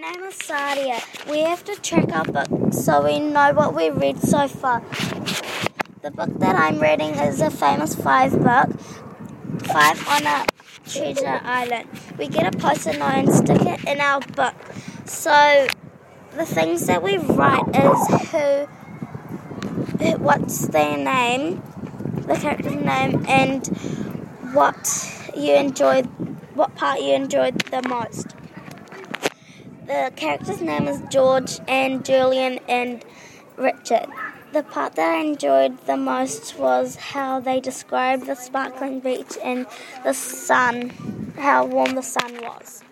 name is Sadia. We have to track our books so we know what we've read so far. The book that I'm reading is a famous 5 book, 5 on a treasure island. We get a post-it note and stick it in our book. So the things that we write is what's their name, the character's name, and what part you enjoyed the most. The character's name is George and Julian and Richard. The part that I enjoyed the most was how they described the sparkling beach and the sun, how warm the sun was.